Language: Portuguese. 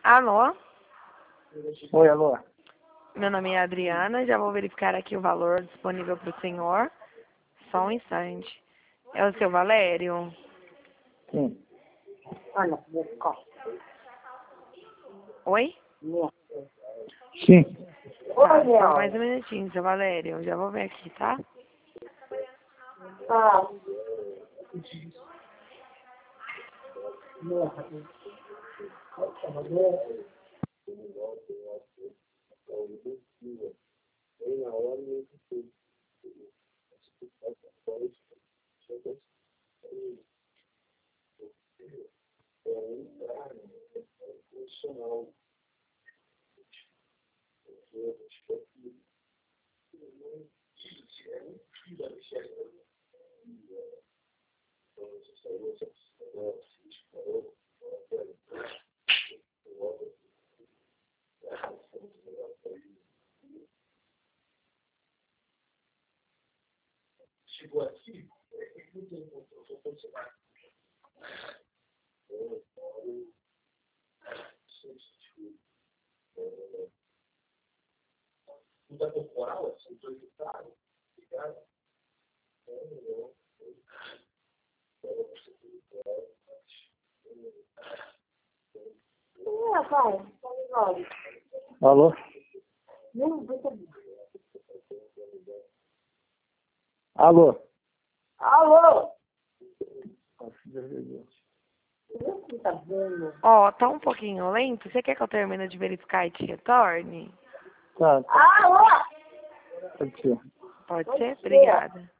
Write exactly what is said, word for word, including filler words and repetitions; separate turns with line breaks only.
Alô?
Oi, alô.
Meu nome é Adriana, já vou verificar aqui o valor disponível para o senhor. Só um instante. É o seu Valério?
Sim.
Olha, meu copo.
Oi?
Sim.
Tá,
Oi,
só mais um minutinho, seu Valério. Já vou ver aqui, tá?
Ah.
Chegou aqui, não tem controle, só pode ser mais. Não dá corporal, assim, solitário, ligado?
É, pai. Olha.
Alô?
Não, deixa eu...
Alô?
Alô?
Alô?
Tá vendo?
Ó, tá um pouquinho lento. Você quer que eu termine de verificar e te retorne?
Tá, tá.
Alô?
Pode ser.
Pode ser? Obrigada.